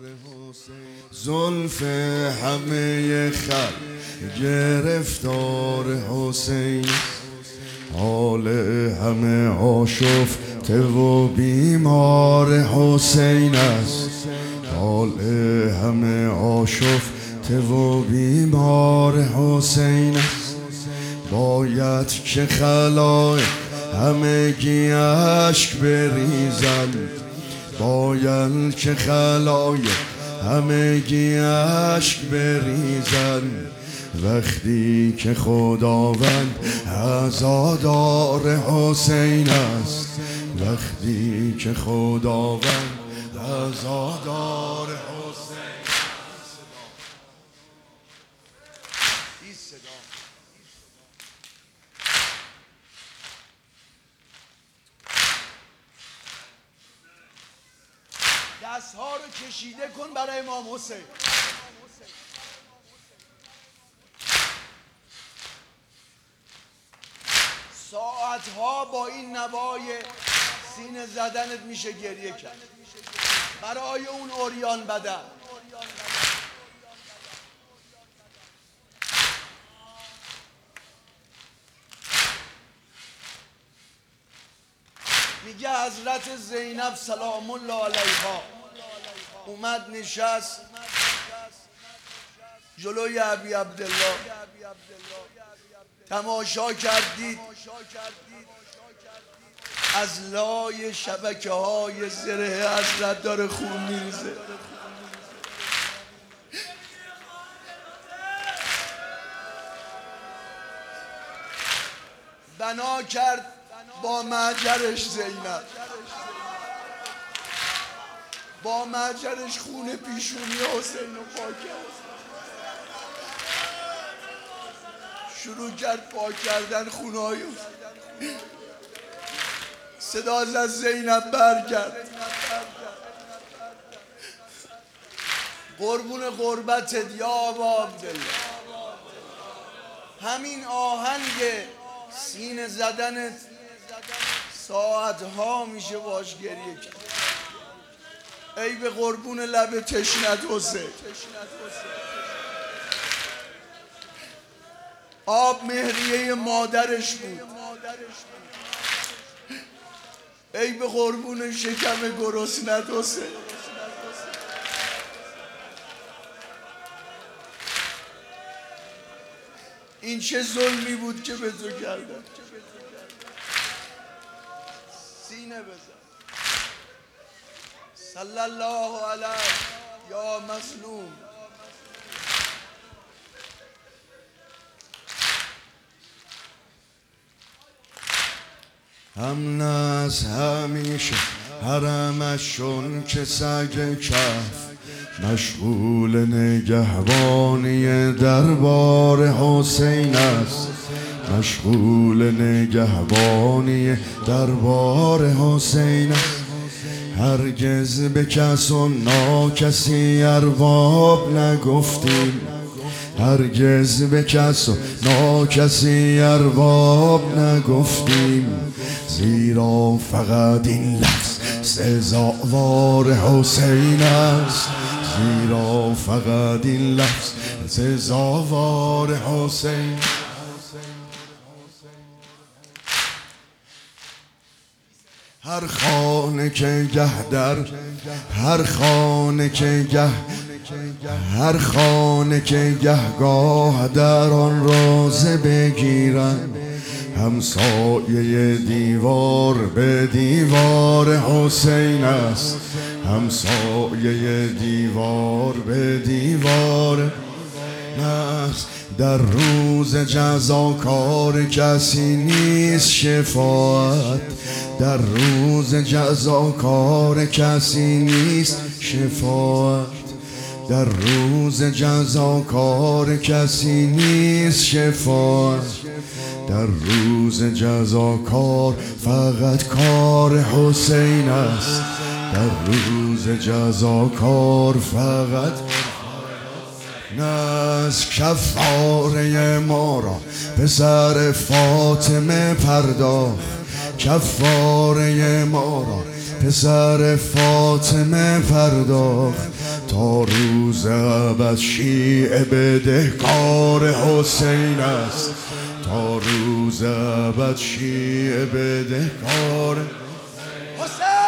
زلف همه خلق گرفتار حسین، حال همه آشفته و بیمار حسین است، حال همه آشفته و بیمار حسین است. باید که خلایق همگی اشک بریزند، باید که خلایق همگی اشک بریزند، وقتی که خداوند عزادار حسین است، وقتی که خداوند عزادار حسین است. این صدا دستها رو کشیده کن برای امام حسین. ساعتها با این نوای سینه زدنت میشه گریه کرد برای اون عریان بدن. میگه حضرت زینب سلام الله علیها اومد نشست جلوی ابی عبدالله، تماشا کردید از لای شبکه های زره حضرت داره خون میریزه. بنا کرد با معجرش زینب، با معجرش خون پیشونی حسین رو پاک کرد، شروع کرد پاک کردن خونهای صدا از زینب برگرد. قربون قربتت یا ابا عبدالله. همین آهنگ سینه زدنت ساعتها میشه باش گریه کرد. ای به قربون لب تشنت حسین. آب مهریه مادرش بود، ای به قربون شکم گرسنت حسین. این چه ظلمی بود که به تو کردن. سینه بزن. صلی الله علیه یا مظلوم. هم از همیشه حرمشون که سگ کف، مشغول نگهبانی دربار حسین است، مشغول نگهبانی دربار حسین است. هرگز به کس و ناکسی ارباب نگفتیم، هرگز به کس و ناکسی ارباب نگفتیم، زیرا فقط این لفظ سزاوار حسین است، زیرا فقط این لفظ سزاوار حسین. هر خانه که گه در هر خانه که گه هر خانه که گهگاه در آن روزه بگیرند، همسایه دیوار به دیوار حسین است، همسایه دیوار به دیوار است. در روز جزا کار کسی نیست شفاعت، در روز جزا کار کسی نیست شفاعت، در روز جزا کار کسی نیست شفاعت، در روز جزا کار فقط کار حسین است، در روز جزا کار فقط از کفاره ما را پسر فاطمه پرداخت، کفاره ما را پسر فاطمه پرداخت، تا تا روز ابد شیعه بدهکار حسین است، تا روز ابد شیعه بدهکار حسین